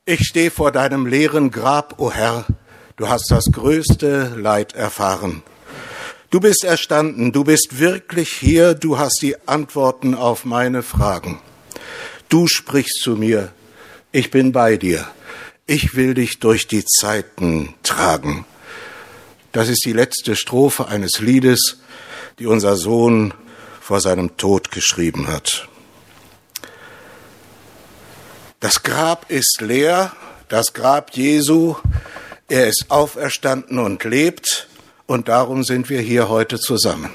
Ich stehe vor deinem leeren Grab, o Herr, du hast das größte Leid erfahren. Du bist erstanden, du bist wirklich hier, du hast die Antworten auf meine Fragen. Du sprichst zu mir, ich bin bei dir, ich will dich durch die Zeiten tragen. Das ist die letzte Strophe eines Liedes, die unser Sohn vor seinem Tod geschrieben hat. Das Grab ist leer, das Grab Jesu, er ist auferstanden und lebt, und darum sind wir hier heute zusammen.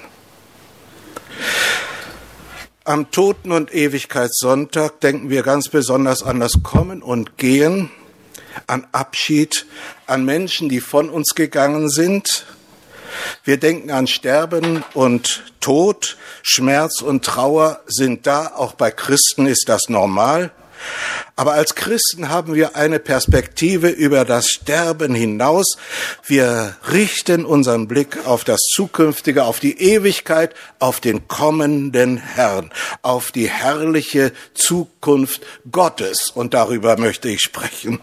Am Toten- und Ewigkeitssonntag denken wir ganz besonders an das Kommen und Gehen, an Abschied, an Menschen, die von uns gegangen sind. Wir denken an Sterben und Tod, Schmerz und Trauer sind da, auch bei Christen ist das normal. Aber als Christen haben wir eine Perspektive über das Sterben hinaus. Wir richten unseren Blick auf das Zukünftige, auf die Ewigkeit, auf den kommenden Herrn, auf die herrliche Zukunft Gottes. Und darüber möchte ich sprechen.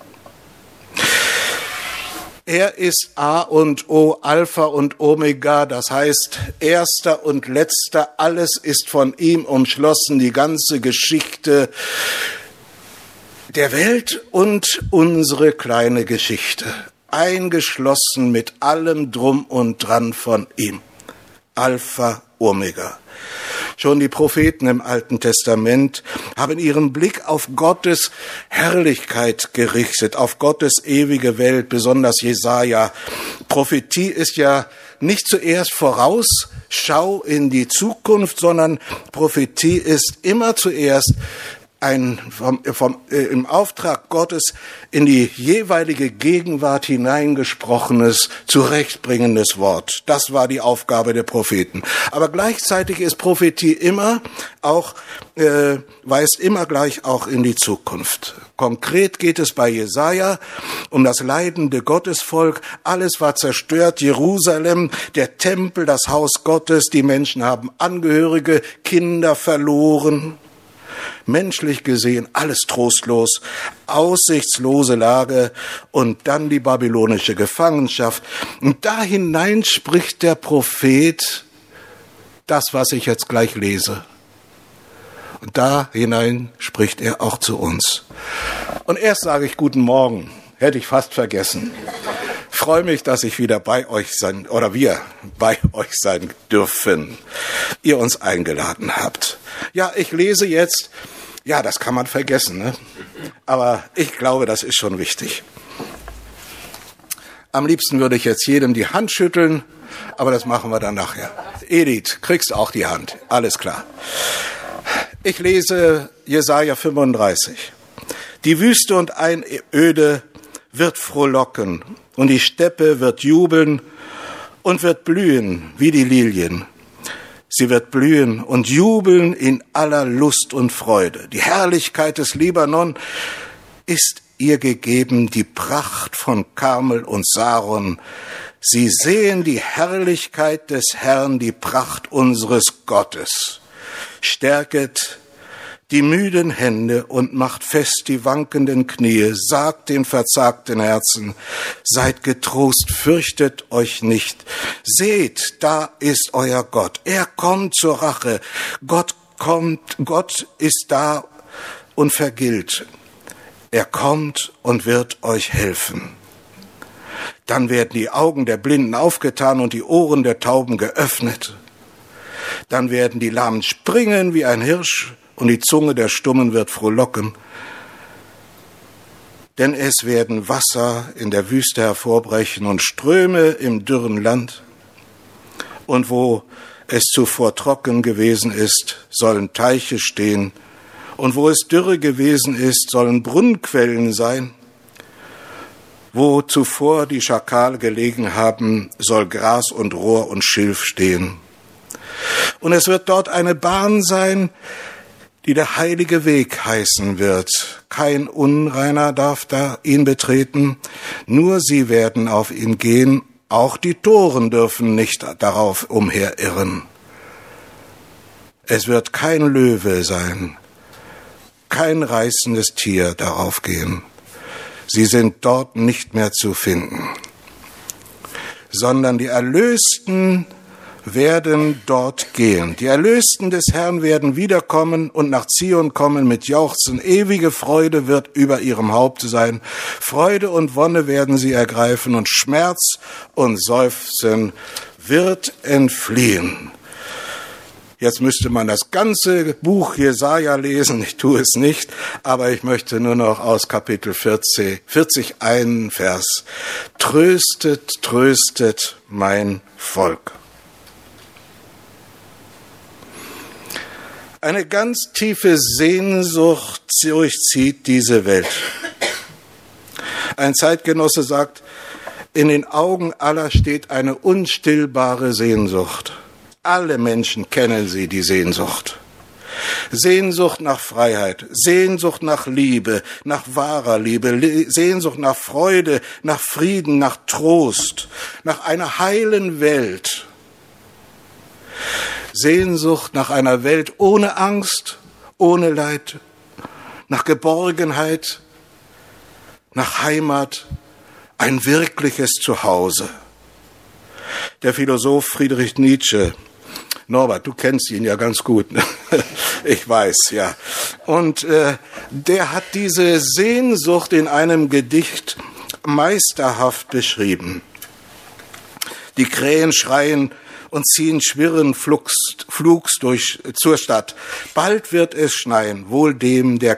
Er ist A und O, Alpha und Omega, das heißt Erster und Letzter, alles ist von ihm umschlossen, die ganze Geschichte der Welt und unsere kleine Geschichte, eingeschlossen mit allem Drum und Dran von ihm. Alpha, Omega. Schon die Propheten im Alten Testament haben ihren Blick auf Gottes Herrlichkeit gerichtet, auf Gottes ewige Welt, besonders Jesaja. Prophetie ist ja nicht zuerst Vorausschau in die Zukunft, sondern Prophetie ist immer zuerst ein im Auftrag Gottes in die jeweilige Gegenwart hineingesprochenes, zurechtbringendes Wort. Das war die Aufgabe der Propheten. Aber gleichzeitig ist Prophetie immer auch, weist immer gleich auch in die Zukunft. Konkret geht es bei Jesaja um das leidende Gottesvolk. Alles war zerstört, Jerusalem, der Tempel, das Haus Gottes. Die Menschen haben Angehörige, Kinder verloren. Menschlich gesehen alles trostlos, aussichtslose Lage und dann die babylonische Gefangenschaft. Und da hinein spricht der Prophet das, was ich jetzt gleich lese. Und da hinein spricht er auch zu uns. Und erst sage ich guten Morgen, hätte ich fast vergessen. Freue mich, dass ich wieder bei euch sein, oder wir bei euch sein dürfen, ihr uns eingeladen habt. Ja, ich lese jetzt, ja, das kann man vergessen, ne? Aber ich glaube, das ist schon wichtig. Am liebsten würde ich jetzt jedem die Hand schütteln, aber das machen wir dann nachher. Edith, kriegst auch die Hand, alles klar. Ich lese Jesaja 35. Die Wüste und Einöde wird frohlocken und die Steppe wird jubeln und wird blühen wie die Lilien. Sie wird blühen und jubeln in aller Lust und Freude. Die Herrlichkeit des Libanon ist ihr gegeben, die Pracht von Karmel und Saron. Sie sehen die Herrlichkeit des Herrn, die Pracht unseres Gottes. Stärket die müden Hände und macht fest die wankenden Knie, sagt den verzagten Herzen, seid getrost, fürchtet euch nicht. Seht, da ist euer Gott, er kommt zur Rache, Gott ist da und vergilt. Er kommt und wird euch helfen. Dann werden die Augen der Blinden aufgetan und die Ohren der Tauben geöffnet. Dann werden die Lahmen springen wie ein Hirsch, und die Zunge der Stummen wird frohlocken. Denn es werden Wasser in der Wüste hervorbrechen und Ströme im dürren Land. Und wo es zuvor trocken gewesen ist, sollen Teiche stehen. Und wo es Dürre gewesen ist, sollen Brunnenquellen sein. Wo zuvor die Schakale gelegen haben, soll Gras und Rohr und Schilf stehen. Und es wird dort eine Bahn sein, die der heilige Weg heißen wird. Kein Unreiner darf da ihn betreten, nur sie werden auf ihn gehen, auch die Toren dürfen nicht darauf umherirren. Es wird kein Löwe sein, kein reißendes Tier darauf gehen. Sie sind dort nicht mehr zu finden, sondern die Erlösten werden dort gehen. Die Erlösten des Herrn werden wiederkommen und nach Zion kommen mit Jauchzen. Ewige Freude wird über ihrem Haupt sein. Freude und Wonne werden sie ergreifen und Schmerz und Seufzen wird entfliehen. Jetzt müsste man das ganze Buch Jesaja lesen. Ich tue es nicht, aber ich möchte nur noch aus Kapitel 40 einen Vers. Tröstet, tröstet mein Volk. Eine ganz tiefe Sehnsucht durchzieht diese Welt. Ein Zeitgenosse sagt, in den Augen aller steht eine unstillbare Sehnsucht. Alle Menschen kennen sie, die Sehnsucht. Sehnsucht nach Freiheit, Sehnsucht nach Liebe, nach wahrer Liebe, Sehnsucht nach Freude, nach Frieden, nach Trost, nach einer heilen Welt. Sehnsucht nach einer Welt ohne Angst, ohne Leid, nach Geborgenheit, nach Heimat, ein wirkliches Zuhause. Der Philosoph Friedrich Nietzsche, Norbert, du kennst ihn ja ganz gut, ne? Ich weiß, ja. Und der hat diese Sehnsucht in einem Gedicht meisterhaft beschrieben. Die Krähen schreien und ziehen schwirren Flugs zur Stadt. Bald wird es schneien, wohl dem, der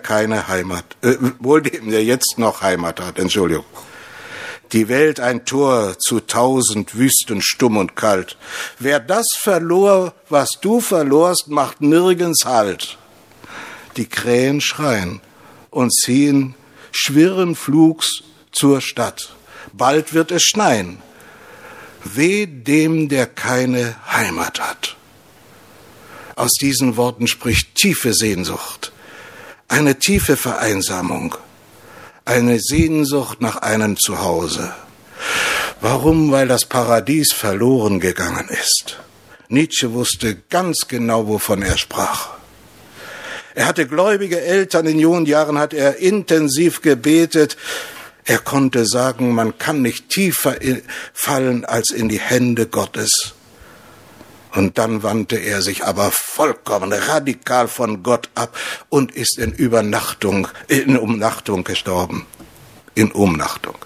jetzt noch Heimat hat. Entschuldigung. Die Welt ein Tor zu 1000 Wüsten, stumm und kalt. Wer das verlor, was du verlorst, macht nirgends Halt. Die Krähen schreien und ziehen schwirren Flugs zur Stadt. Bald wird es schneien. Weh dem, der keine Heimat hat. Aus diesen Worten spricht tiefe Sehnsucht, eine tiefe Vereinsamung, eine Sehnsucht nach einem Zuhause. Warum? Weil das Paradies verloren gegangen ist. Nietzsche wusste ganz genau, wovon er sprach. Er hatte gläubige Eltern, in jungen Jahren hat er intensiv gebetet. Er konnte sagen, man kann nicht tiefer fallen als in die Hände Gottes. Und dann wandte er sich aber vollkommen radikal von Gott ab und ist in Umnachtung gestorben. In Umnachtung.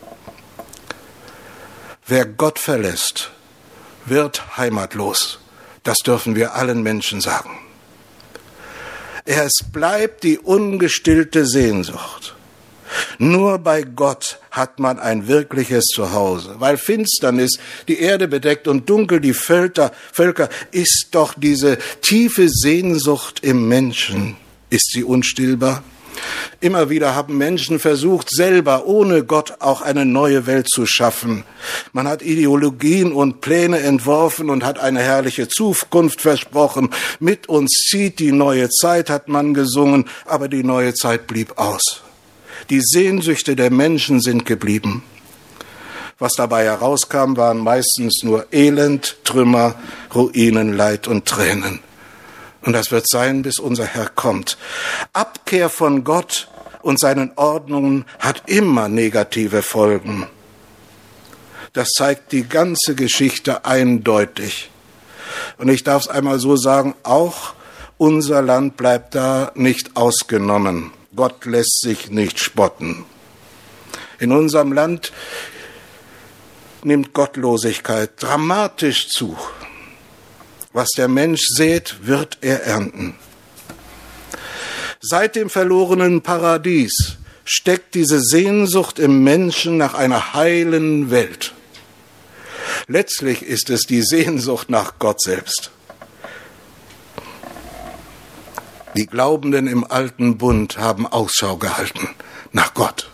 Wer Gott verlässt, wird heimatlos. Das dürfen wir allen Menschen sagen. Es bleibt die ungestillte Sehnsucht. Nur bei Gott hat man ein wirkliches Zuhause. Weil Finsternis die Erde bedeckt und dunkel die Völker, ist doch diese tiefe Sehnsucht im Menschen. Ist sie unstillbar? Immer wieder haben Menschen versucht, selber ohne Gott auch eine neue Welt zu schaffen. Man hat Ideologien und Pläne entworfen und hat eine herrliche Zukunft versprochen. Mit uns zieht die neue Zeit, hat man gesungen, aber die neue Zeit blieb aus. Die Sehnsüchte der Menschen sind geblieben. Was dabei herauskam, waren meistens nur Elend, Trümmer, Ruinen, Leid und Tränen. Und das wird sein, bis unser Herr kommt. Abkehr von Gott und seinen Ordnungen hat immer negative Folgen. Das zeigt die ganze Geschichte eindeutig. Und ich darf es einmal so sagen, auch unser Land bleibt da nicht ausgenommen. Gott lässt sich nicht spotten. In unserem Land nimmt Gottlosigkeit dramatisch zu. Was der Mensch sät, wird er ernten. Seit dem verlorenen Paradies steckt diese Sehnsucht im Menschen nach einer heilen Welt. Letztlich ist es die Sehnsucht nach Gott selbst. Die Glaubenden im alten Bund haben Ausschau gehalten nach Gott.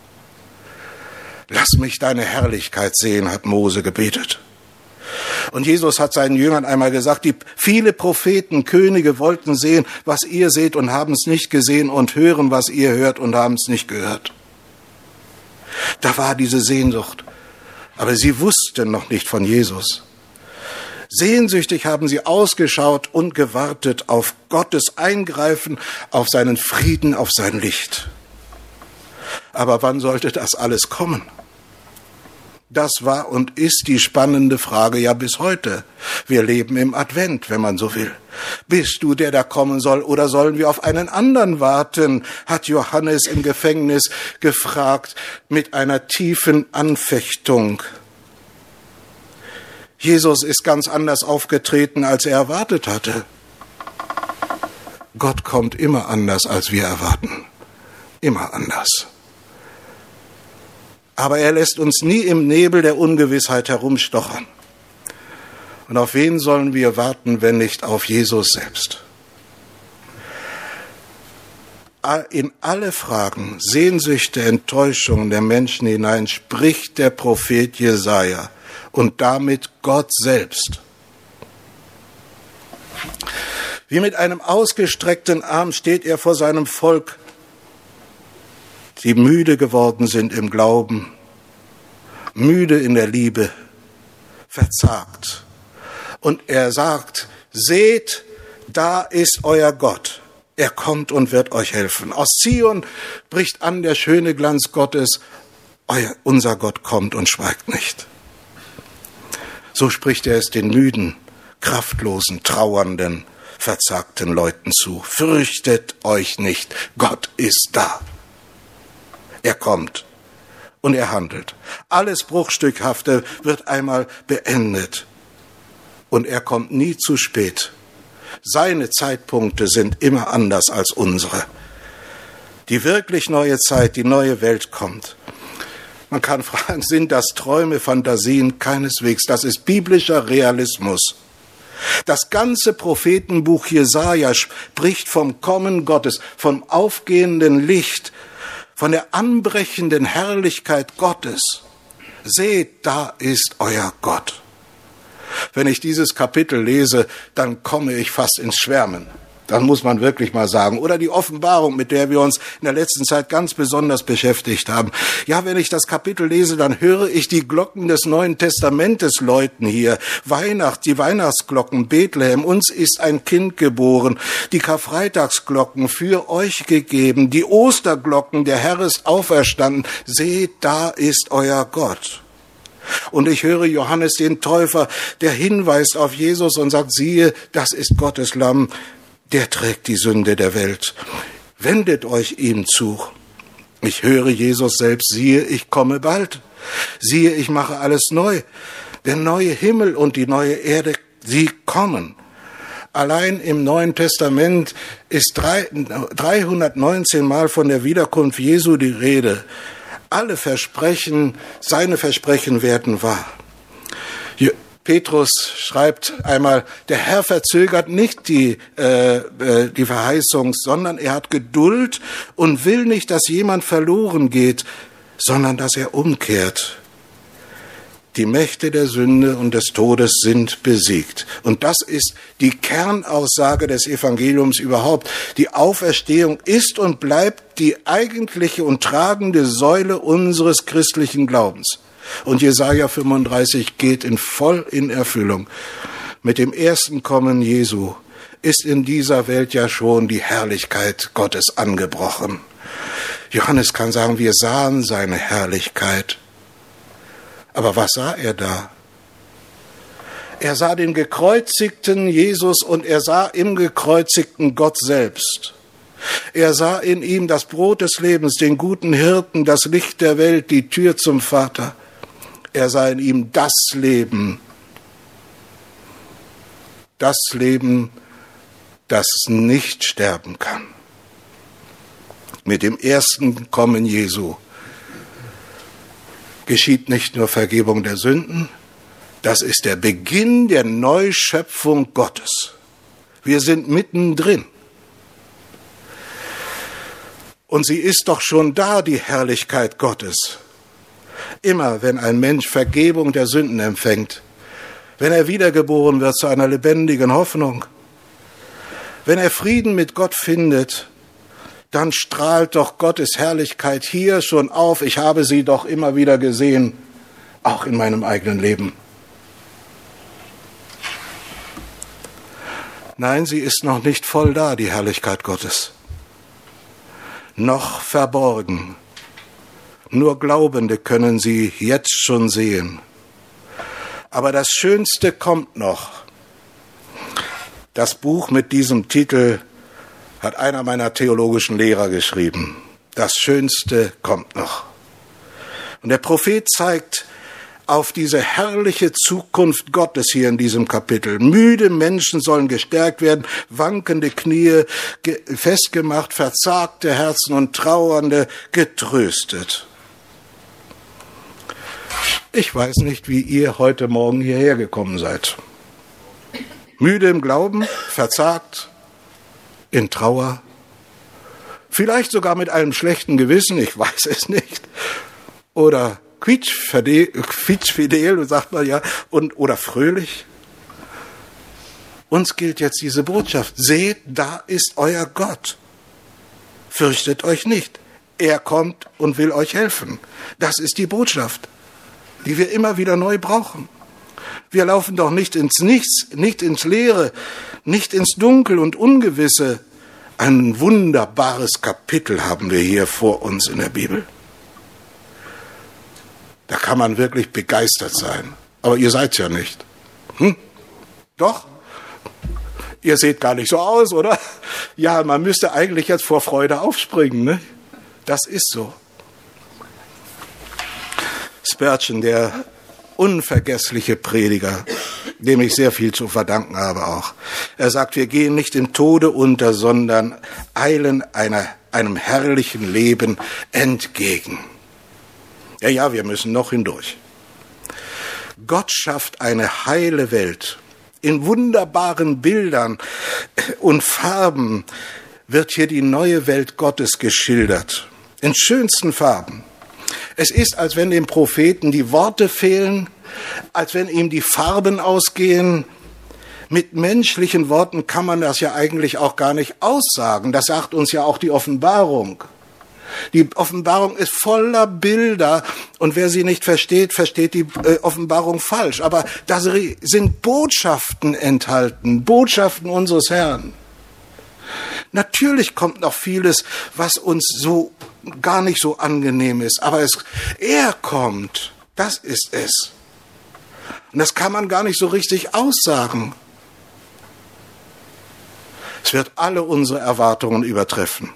Lass mich deine Herrlichkeit sehen, hat Mose gebetet. Und Jesus hat seinen Jüngern einmal gesagt, die viele Propheten, Könige wollten sehen, was ihr seht und haben es nicht gesehen und hören, was ihr hört und haben es nicht gehört. Da war diese Sehnsucht, aber sie wussten noch nicht von Jesus. Sehnsüchtig haben sie ausgeschaut und gewartet auf Gottes Eingreifen, auf seinen Frieden, auf sein Licht. Aber wann sollte das alles kommen? Das war und ist die spannende Frage ja bis heute. Wir leben im Advent, wenn man so will. Bist du der da kommen soll, oder sollen wir auf einen anderen warten, hat Johannes im Gefängnis gefragt mit einer tiefen Anfechtung. Jesus ist ganz anders aufgetreten, als er erwartet hatte. Gott kommt immer anders, als wir erwarten. Immer anders. Aber er lässt uns nie im Nebel der Ungewissheit herumstochern. Und auf wen sollen wir warten, wenn nicht auf Jesus selbst? In alle Fragen, Sehnsüchte, Enttäuschungen der Menschen hinein spricht der Prophet Jesaja und damit Gott selbst. Wie mit einem ausgestreckten Arm steht er vor seinem Volk, die müde geworden sind im Glauben, müde in der Liebe, verzagt. Und er sagt, seht, da ist euer Gott. Er kommt und wird euch helfen. Aus Zion bricht an der schöne Glanz Gottes. Unser Gott kommt und schweigt nicht. So spricht er es den müden, kraftlosen, trauernden, verzagten Leuten zu. Fürchtet euch nicht, Gott ist da. Er kommt und er handelt. Alles Bruchstückhafte wird einmal beendet. Und er kommt nie zu spät. Seine Zeitpunkte sind immer anders als unsere. Die wirklich neue Zeit, die neue Welt kommt. Man kann fragen, sind das Träume, Fantasien? Keineswegs. Das ist biblischer Realismus. Das ganze Prophetenbuch Jesaja spricht vom Kommen Gottes, vom aufgehenden Licht, von der anbrechenden Herrlichkeit Gottes. Seht, da ist euer Gott. Wenn ich dieses Kapitel lese, dann komme ich fast ins Schwärmen. Das muss man wirklich mal sagen. Oder die Offenbarung, mit der wir uns in der letzten Zeit ganz besonders beschäftigt haben. Ja, wenn ich das Kapitel lese, dann höre ich die Glocken des Neuen Testamentes läuten hier. Die Weihnachtsglocken, Bethlehem, uns ist ein Kind geboren. Die Karfreitagsglocken, für euch gegeben. Die Osterglocken, der Herr ist auferstanden. Seht, da ist euer Gott. Und ich höre Johannes den Täufer, der hinweist auf Jesus und sagt, siehe, das ist Gottes Lamm, der trägt die Sünde der Welt. Wendet euch ihm zu. Ich höre Jesus selbst, siehe, ich komme bald. Siehe, ich mache alles neu. Der neue Himmel und die neue Erde, sie kommen. Allein im Neuen Testament ist 319 Mal von der Wiederkunft Jesu die Rede. Alle Versprechen, seine Versprechen werden wahr. Petrus schreibt einmal, der Herr verzögert nicht die Verheißung, sondern er hat Geduld und will nicht, dass jemand verloren geht, sondern dass er umkehrt. Die Mächte der Sünde und des Todes sind besiegt. Und das ist die Kernaussage des Evangeliums überhaupt. Die Auferstehung ist und bleibt die eigentliche und tragende Säule unseres christlichen Glaubens. Und Jesaja 35 geht voll in Erfüllung. Mit dem ersten Kommen Jesu ist in dieser Welt ja schon die Herrlichkeit Gottes angebrochen. Johannes kann sagen, wir sahen seine Herrlichkeit. Aber was sah er da? Er sah den gekreuzigten Jesus und er sah im gekreuzigten Gott selbst. Er sah in ihm das Brot des Lebens, den guten Hirten, das Licht der Welt, die Tür zum Vater. Er sah in ihm das Leben, das nicht sterben kann. Mit dem ersten Kommen Jesu geschieht nicht nur Vergebung der Sünden, das ist der Beginn der Neuschöpfung Gottes. Wir sind mittendrin. Und sie ist doch schon da, die Herrlichkeit Gottes. Immer wenn ein Mensch Vergebung der Sünden empfängt, wenn er wiedergeboren wird zu einer lebendigen Hoffnung, wenn er Frieden mit Gott findet, dann strahlt doch Gottes Herrlichkeit hier schon auf. Ich habe sie doch immer wieder gesehen, auch in meinem eigenen Leben. Nein, sie ist noch nicht voll da, die Herrlichkeit Gottes. Noch verborgen. Nur Glaubende können sie jetzt schon sehen. Aber das Schönste kommt noch. Das Buch mit diesem Titel hat einer meiner theologischen Lehrer geschrieben. Das Schönste kommt noch. Und der Prophet zeigt auf diese herrliche Zukunft Gottes hier in diesem Kapitel. Müde Menschen sollen gestärkt werden, wankende Knie festgemacht, verzagte Herzen und Trauernde getröstet. Ich weiß nicht, wie ihr heute Morgen hierher gekommen seid. Müde im Glauben, verzagt, in Trauer, vielleicht sogar mit einem schlechten Gewissen, ich weiß es nicht, oder quietschfidel, sagt man ja, oder fröhlich. Uns gilt jetzt diese Botschaft. Seht, da ist euer Gott. Fürchtet euch nicht. Er kommt und will euch helfen. Das ist die Botschaft, die wir immer wieder neu brauchen. Wir laufen doch nicht ins Nichts, nicht ins Leere, nicht ins Dunkel und Ungewisse. Ein wunderbares Kapitel haben wir hier vor uns in der Bibel. Da kann man wirklich begeistert sein. Aber ihr seid's ja nicht. Doch? Ihr seht gar nicht so aus, oder? Ja, man müsste eigentlich jetzt vor Freude aufspringen, ne? Das ist so. Spurgeon, der unvergessliche Prediger, dem ich sehr viel zu verdanken habe auch. Er sagt, wir gehen nicht im Tode unter, sondern eilen einem herrlichen Leben entgegen. Ja, wir müssen noch hindurch. Gott schafft eine heile Welt. In wunderbaren Bildern und Farben wird hier die neue Welt Gottes geschildert. In schönsten Farben. Es ist, als wenn dem Propheten die Worte fehlen, als wenn ihm die Farben ausgehen. Mit menschlichen Worten kann man das ja eigentlich auch gar nicht aussagen. Das sagt uns ja auch die Offenbarung. Die Offenbarung ist voller Bilder und wer sie nicht versteht, versteht die Offenbarung falsch. Aber da sind Botschaften enthalten, Botschaften unseres Herrn. Natürlich kommt noch vieles, was uns so gar nicht so angenehm ist, aber er kommt, das ist es. Und das kann man gar nicht so richtig aussagen. Es wird alle unsere Erwartungen übertreffen.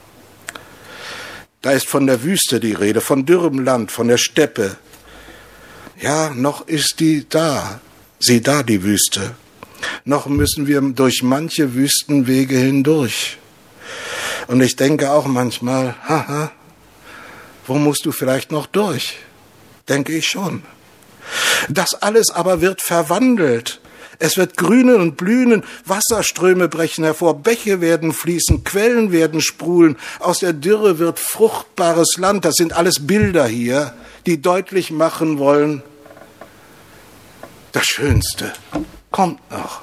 Da ist von der Wüste die Rede, von dürrem Land, von der Steppe. Ja, noch ist die da, die Wüste. Noch müssen wir durch manche Wüstenwege hindurch. Und ich denke auch manchmal, wo musst du vielleicht noch durch? Denke ich schon. Das alles aber wird verwandelt. Es wird grünen und blühen, Wasserströme brechen hervor, Bäche werden fließen, Quellen werden sprudeln, aus der Dürre wird fruchtbares Land. Das sind alles Bilder hier, die deutlich machen wollen, das Schönste kommt noch.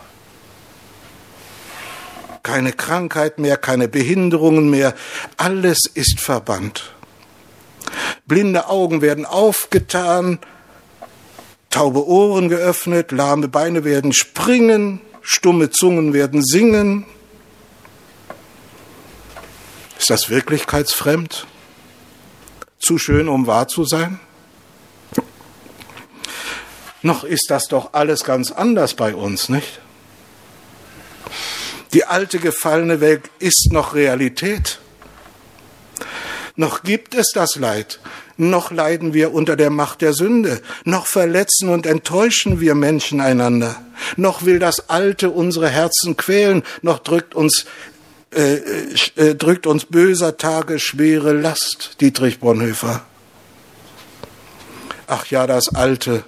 Keine Krankheit mehr, keine Behinderungen mehr, alles ist verbannt. Blinde Augen werden aufgetan, taube Ohren geöffnet, lahme Beine werden springen, stumme Zungen werden singen. Ist das wirklichkeitsfremd? Zu schön, um wahr zu sein? Noch ist das doch alles ganz anders bei uns, nicht? Die alte gefallene Welt ist noch Realität. Noch gibt es das Leid. Noch leiden wir unter der Macht der Sünde. Noch verletzen und enttäuschen wir Menschen einander. Noch will das Alte unsere Herzen quälen. Noch drückt uns böser Tage schwere Last. Dietrich Bonhoeffer. Ach ja, das Alte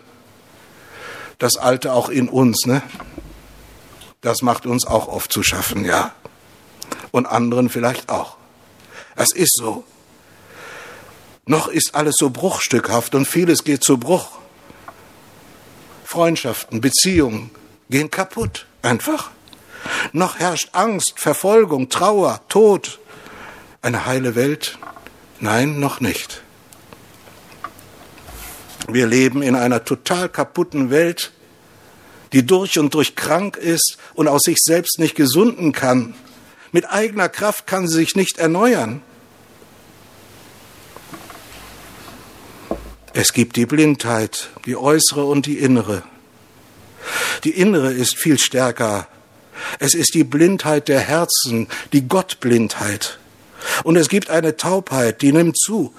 auch in uns, ne? Das macht uns auch oft zu schaffen, ja. Und anderen vielleicht auch. Es ist so. Noch ist alles so bruchstückhaft und vieles geht zu Bruch. Freundschaften, Beziehungen gehen kaputt, einfach. Noch herrscht Angst, Verfolgung, Trauer, Tod. Eine heile Welt? Nein, noch nicht. Wir leben in einer total kaputten Welt, die durch und durch krank ist und aus sich selbst nicht gesunden kann. Mit eigener Kraft kann sie sich nicht erneuern. Es gibt die Blindheit, die äußere und die innere. Die innere ist viel stärker. Es ist die Blindheit der Herzen, die Gottblindheit. Und es gibt eine Taubheit, die nimmt zu.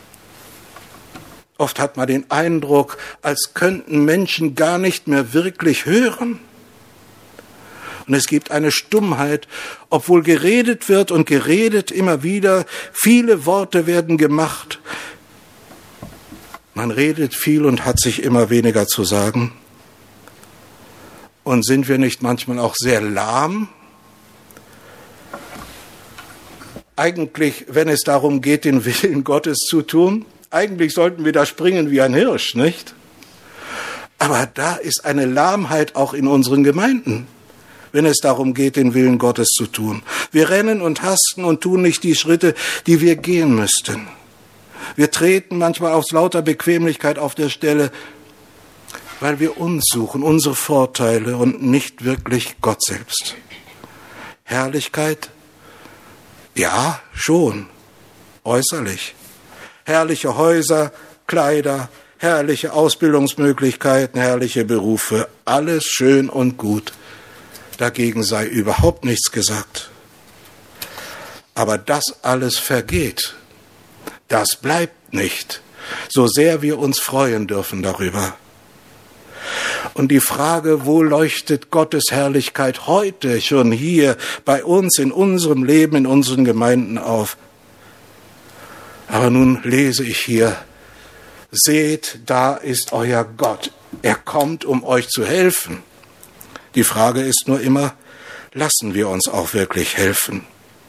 Oft hat man den Eindruck, als könnten Menschen gar nicht mehr wirklich hören. Und es gibt eine Stummheit, obwohl geredet wird und geredet immer wieder, viele Worte werden gemacht. Man redet viel und hat sich immer weniger zu sagen. Und sind wir nicht manchmal auch sehr lahm? Eigentlich, wenn es darum geht, den Willen Gottes zu tun, eigentlich sollten wir da springen wie ein Hirsch, nicht? Aber da ist eine Lahmheit auch in unseren Gemeinden, wenn es darum geht, den Willen Gottes zu tun. Wir rennen und hasten und tun nicht die Schritte, die wir gehen müssten. Wir treten manchmal aus lauter Bequemlichkeit auf der Stelle, weil wir uns suchen, unsere Vorteile und nicht wirklich Gott selbst. Herrlichkeit? Ja, schon, äußerlich. Herrliche Häuser, Kleider, herrliche Ausbildungsmöglichkeiten, herrliche Berufe, alles schön und gut. Dagegen sei überhaupt nichts gesagt. Aber das alles vergeht. Das bleibt nicht, so sehr wir uns freuen dürfen darüber. Und die Frage, wo leuchtet Gottes Herrlichkeit heute schon hier bei uns, in unserem Leben, in unseren Gemeinden auf? Aber nun lese ich hier, seht, da ist euer Gott. Er kommt, um euch zu helfen. Die Frage ist nur immer, lassen wir uns auch wirklich helfen?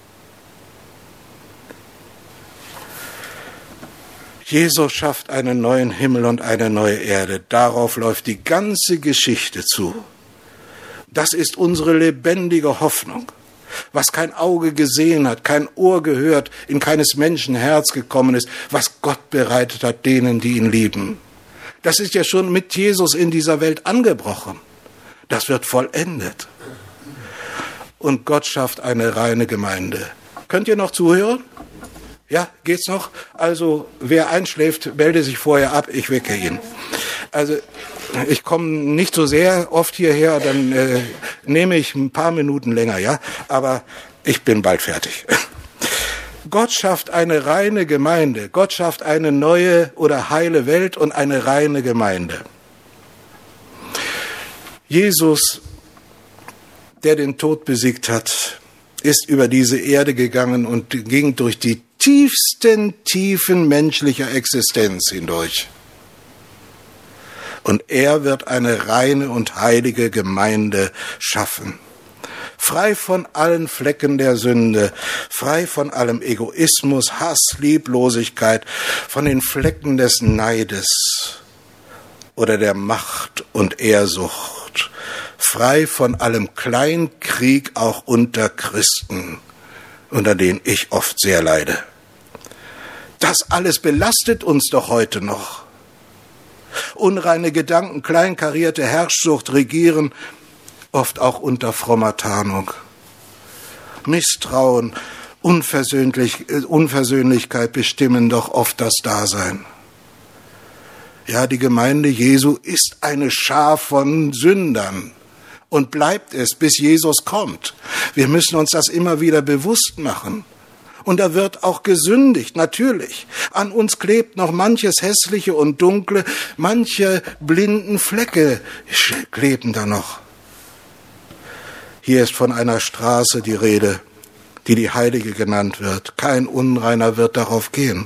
Jesus schafft einen neuen Himmel und eine neue Erde. Darauf läuft die ganze Geschichte zu. Das ist unsere lebendige Hoffnung. Was kein Auge gesehen hat, kein Ohr gehört, in keines Menschen Herz gekommen ist, was Gott bereitet hat denen, die ihn lieben. Das ist ja schon mit Jesus in dieser Welt angebrochen. Das wird vollendet. Und Gott schafft eine reine Gemeinde. Könnt ihr noch zuhören? Ja, geht's noch? Also, wer einschläft, melde sich vorher ab, ich wecke ihn. Also, ich komme nicht so sehr oft hierher, dann nehme ich ein paar Minuten länger, ja? Aber ich bin bald fertig. Gott schafft eine reine Gemeinde. Gott schafft eine neue oder heile Welt und eine reine Gemeinde. Jesus, der den Tod besiegt hat, ist über diese Erde gegangen und ging durch die tiefsten Tiefen menschlicher Existenz hindurch. Und er wird eine reine und heilige Gemeinde schaffen. Frei von allen Flecken der Sünde, frei von allem Egoismus, Hass, Lieblosigkeit, von den Flecken des Neides oder der Macht und Ehrsucht, frei von allem Kleinkrieg auch unter Christen, unter denen ich oft sehr leide. Das alles belastet uns doch heute noch. Unreine Gedanken, kleinkarierte Herrschsucht regieren, oft auch unter frommer Tarnung. Misstrauen, Unversöhnlichkeit bestimmen doch oft das Dasein. Ja, die Gemeinde Jesu ist eine Schar von Sündern und bleibt es, bis Jesus kommt. Wir müssen uns das immer wieder bewusst machen. Und da wird auch gesündigt, natürlich. An uns klebt noch manches Hässliche und Dunkle, manche blinden Flecke kleben da noch. Hier ist von einer Straße die Rede, die die Heilige genannt wird. Kein Unreiner wird darauf gehen.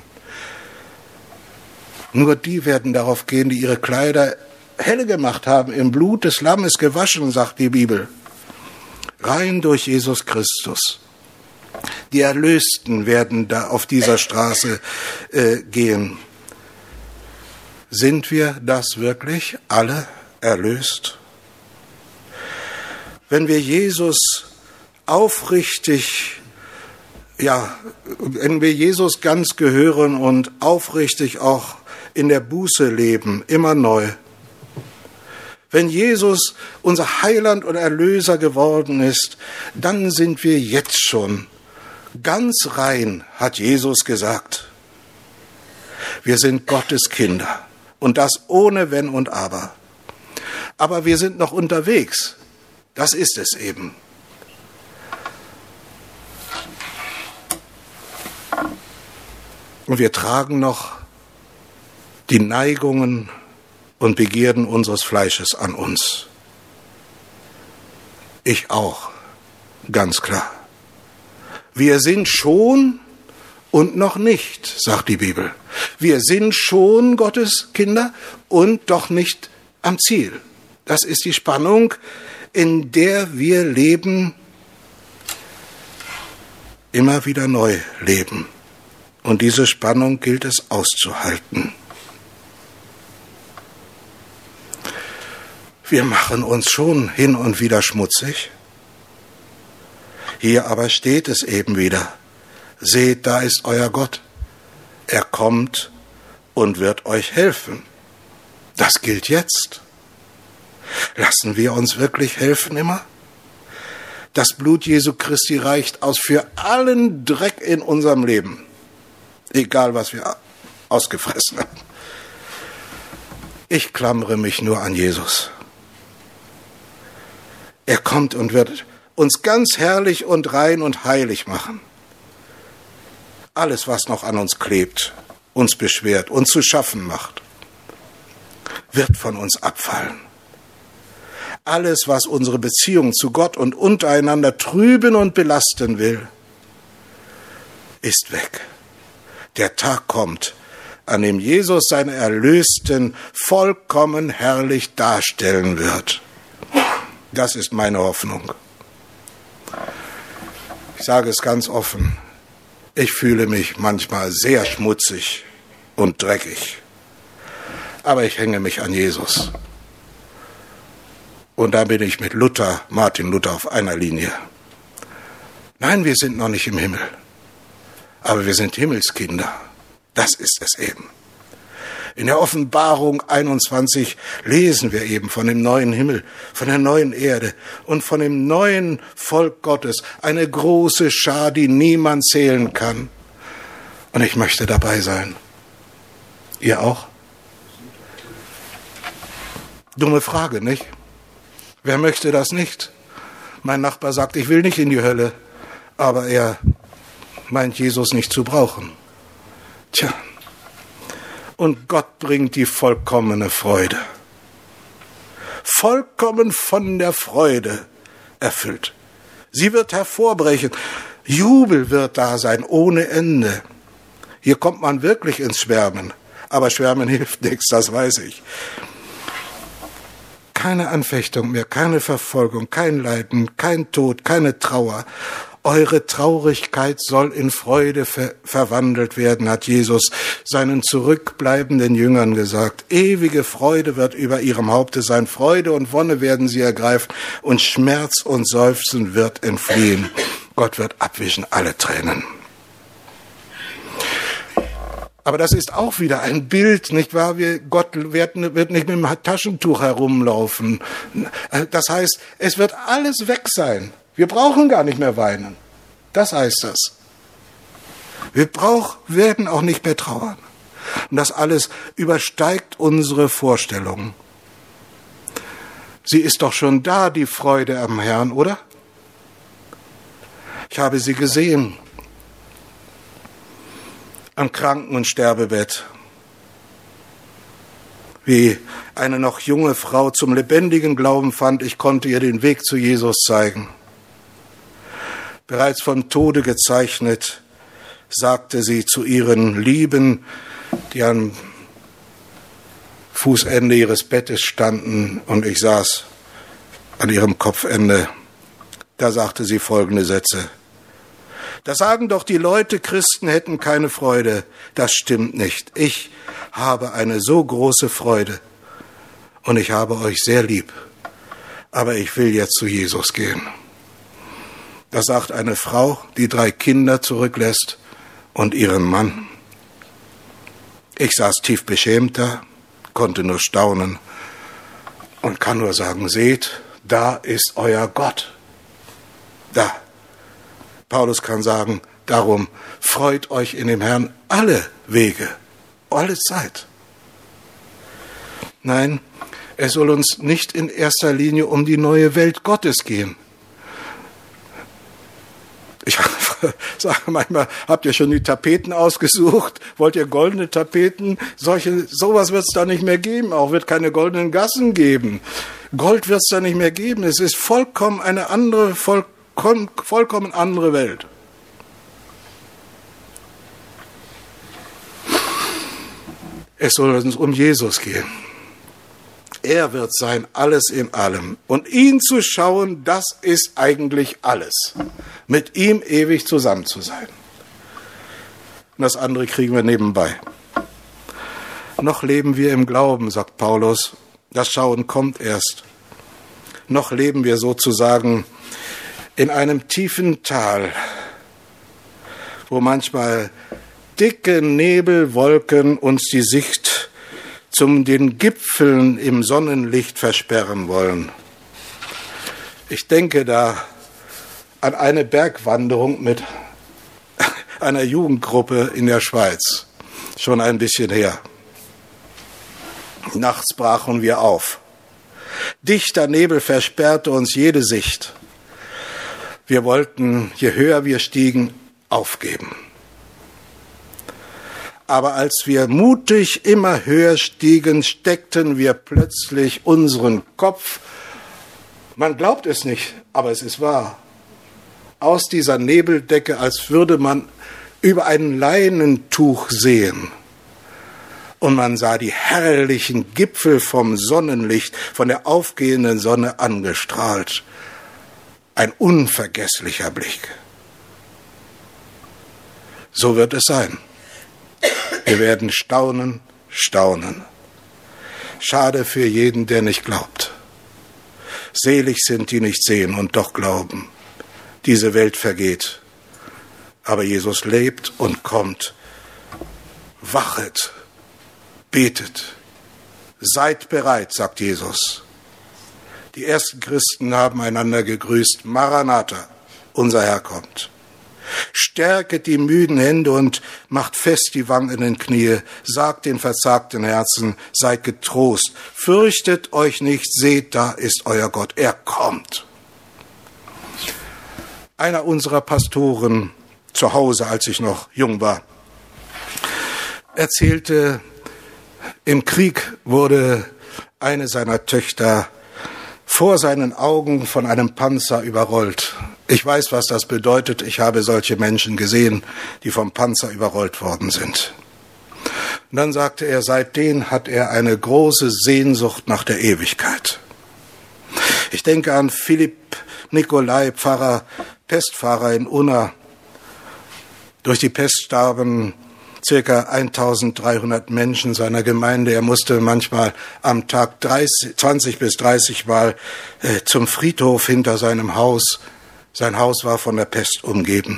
Nur die werden darauf gehen, die ihre Kleider helle gemacht haben, im Blut des Lammes gewaschen, sagt die Bibel. Rein durch Jesus Christus. Die Erlösten werden da auf dieser Straße gehen. Sind wir das wirklich alle erlöst? Wenn wir Jesus aufrichtig, wenn wir Jesus ganz gehören und aufrichtig auch in der Buße leben, immer neu. Wenn Jesus unser Heiland und Erlöser geworden ist, dann sind wir jetzt schon ganz rein, hat Jesus gesagt. Wir sind Gottes Kinder. Und das ohne Wenn und Aber. Aber wir sind noch unterwegs. Das ist es eben. Und wir tragen noch die Neigungen und Begierden unseres Fleisches an uns. Ich auch, ganz klar. Wir sind schon und noch nicht, sagt die Bibel. Wir sind schon Gottes Kinder und doch nicht am Ziel. Das ist die Spannung, in der wir leben, immer wieder neu leben. Und diese Spannung gilt es auszuhalten. Wir machen uns schon hin und wieder schmutzig. Hier aber steht es eben wieder. Seht, da ist euer Gott. Er kommt und wird euch helfen. Das gilt jetzt. Lassen wir uns wirklich helfen immer? Das Blut Jesu Christi reicht aus für allen Dreck in unserem Leben. Egal, was wir ausgefressen haben. Ich klammere mich nur an Jesus. Er kommt und wird uns ganz herrlich und rein und heilig machen. Alles, was noch an uns klebt, uns beschwert, uns zu schaffen macht, wird von uns abfallen. Alles, was unsere Beziehung zu Gott und untereinander trüben und belasten will, ist weg. Der Tag kommt, an dem Jesus seine Erlösten vollkommen herrlich darstellen wird. Das ist meine Hoffnung. Ich sage es ganz offen, ich fühle mich manchmal sehr schmutzig und dreckig. Aber ich hänge mich an Jesus. Und da bin ich mit Martin Luther auf einer Linie. Nein, wir sind noch nicht im Himmel. Aber wir sind Himmelskinder. Das ist es eben. In der Offenbarung 21 lesen wir eben von dem neuen Himmel, von der neuen Erde und von dem neuen Volk Gottes. Eine große Schar, die niemand zählen kann. Und ich möchte dabei sein. Ihr auch? Dumme Frage, nicht? Wer möchte das nicht? Mein Nachbar sagt, ich will nicht in die Hölle, aber er meint Jesus nicht zu brauchen. Tja, und Gott bringt die vollkommene Freude. Vollkommen von der Freude erfüllt. Sie wird hervorbrechen. Jubel wird da sein, ohne Ende. Hier kommt man wirklich ins Schwärmen. Aber Schwärmen hilft nichts, das weiß ich. Keine Anfechtung mehr, keine Verfolgung, kein Leiden, kein Tod, keine Trauer. Eure Traurigkeit soll in Freude verwandelt werden, hat Jesus seinen zurückbleibenden Jüngern gesagt. Ewige Freude wird über ihrem Haupte sein. Freude und Wonne werden sie ergreifen und Schmerz und Seufzen wird entfliehen. Gott wird abwischen alle Tränen. Aber das ist auch wieder ein Bild, nicht wahr? Gott wird nicht mit dem Taschentuch herumlaufen. Das heißt, es wird alles weg sein. Wir brauchen gar nicht mehr weinen. Das heißt das. Wir werden auch nicht mehr trauern. Und das alles übersteigt unsere Vorstellungen. Sie ist doch schon da, die Freude am Herrn, oder? Ich habe sie gesehen. Am Kranken- und Sterbebett. Wie eine noch junge Frau zum lebendigen Glauben fand, ich konnte ihr den Weg zu Jesus zeigen. Bereits vom Tode gezeichnet, sagte sie zu ihren Lieben, die am Fußende ihres Bettes standen und ich saß an ihrem Kopfende. Da sagte sie folgende Sätze. Da sagen doch die Leute, Christen hätten keine Freude. Das stimmt nicht. Ich habe eine so große Freude und ich habe euch sehr lieb. Aber ich will jetzt zu Jesus gehen. Das sagt eine Frau, die 3 Kinder zurücklässt und ihren Mann. Ich saß tief beschämt da, konnte nur staunen und kann nur sagen, seht, da ist euer Gott. Da. Paulus kann sagen, darum freut euch in dem Herrn alle Wege. alle Zeit. Nein, es soll uns nicht in erster Linie um die neue Welt Gottes gehen. Ich sage manchmal, habt ihr schon die Tapeten ausgesucht? Wollt ihr goldene Tapeten? Sowas wird es da nicht mehr geben. Auch wird keine goldenen Gassen geben. Gold wird es da nicht mehr geben. Es ist vollkommen eine andere, vollkommen andere Welt. Es soll uns um Jesus gehen. Er wird sein Alles in allem. Und ihn zu schauen, das ist eigentlich alles. Mit ihm ewig zusammen zu sein. Und das andere kriegen wir nebenbei. Noch leben wir im Glauben, sagt Paulus. Das Schauen kommt erst. Noch leben wir sozusagen in einem tiefen Tal, wo manchmal dicke Nebelwolken uns die Sicht zum den Gipfeln im Sonnenlicht versperren wollen. Ich denke da an eine Bergwanderung mit einer Jugendgruppe in der Schweiz, schon ein bisschen her. Nachts brachen wir auf. Dichter Nebel versperrte uns jede Sicht. Wir wollten, je höher wir stiegen, aufgeben. Aber als wir mutig immer höher stiegen, steckten wir plötzlich unseren Kopf, man glaubt es nicht, aber es ist wahr, aus dieser Nebeldecke, als würde man über ein Leinentuch sehen. Und man sah die herrlichen Gipfel vom Sonnenlicht, von der aufgehenden Sonne angestrahlt. Ein unvergesslicher Blick. So wird es sein. Wir werden staunen, staunen. Schade für jeden, der nicht glaubt. Selig sind, die nicht sehen und doch glauben. Diese Welt vergeht, aber Jesus lebt und kommt. Wachet, betet, seid bereit, sagt Jesus. Die ersten Christen haben einander gegrüßt. Maranatha, unser Herr kommt. Stärket die müden Hände und macht fest die wankenden Knie. Sagt den verzagten Herzen, seid getrost. Fürchtet euch nicht, seht, da ist euer Gott. Er kommt. Einer unserer Pastoren zu Hause, als ich noch jung war, erzählte, im Krieg wurde eine seiner Töchter vor seinen Augen von einem Panzer überrollt. Ich weiß, was das bedeutet. Ich habe solche Menschen gesehen, die vom Panzer überrollt worden sind. Und dann sagte er, seitdem hat er eine große Sehnsucht nach der Ewigkeit. Ich denke an Philipp Nikolai, Pestfahrer in Unna. Durch die Pest starben circa 1300 Menschen seiner Gemeinde. Er musste manchmal am Tag 20 bis 30 Mal zum Friedhof hinter seinem Haus. Sein Haus war von der Pest umgeben.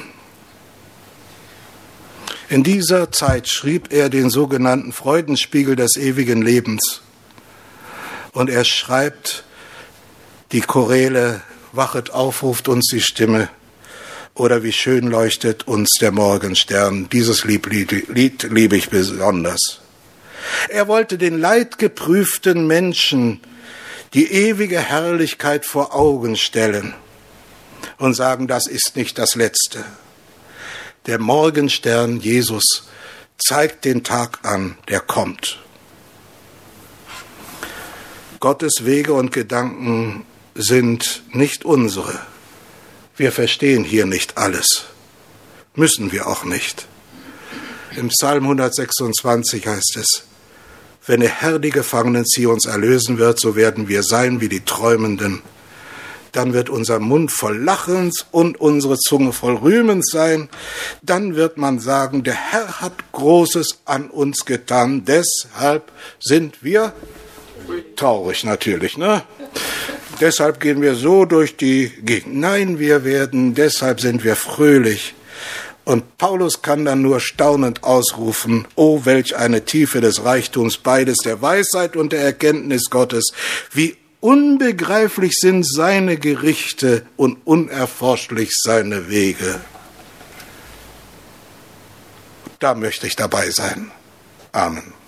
In dieser Zeit schrieb er den sogenannten Freudenspiegel des ewigen Lebens. Und er schreibt die Choräle, wachet auf, ruft uns die Stimme. Oder wie schön leuchtet uns der Morgenstern. Dieses Lied liebe ich besonders. Er wollte den leidgeprüften Menschen die ewige Herrlichkeit vor Augen stellen und sagen, das ist nicht das Letzte. Der Morgenstern Jesus zeigt den Tag an, der kommt. Gottes Wege und Gedanken sind nicht unsere. Wir verstehen hier nicht alles. Müssen wir auch nicht. Im Psalm 126 heißt es, wenn der Herr die Gefangenen Zions erlösen wird, so werden wir sein wie die Träumenden. Dann wird unser Mund voll Lachens und unsere Zunge voll Rühmens sein. Dann wird man sagen, der Herr hat Großes an uns getan. Deshalb sind wir traurig natürlich, ne? Deshalb gehen wir so durch die Gegend. Nein, deshalb sind wir fröhlich. Und Paulus kann dann nur staunend ausrufen, oh, welch eine Tiefe des Reichtums, beides der Weisheit und der Erkenntnis Gottes. Wie unbegreiflich sind seine Gerichte und unerforschlich seine Wege. Da möchte ich dabei sein. Amen.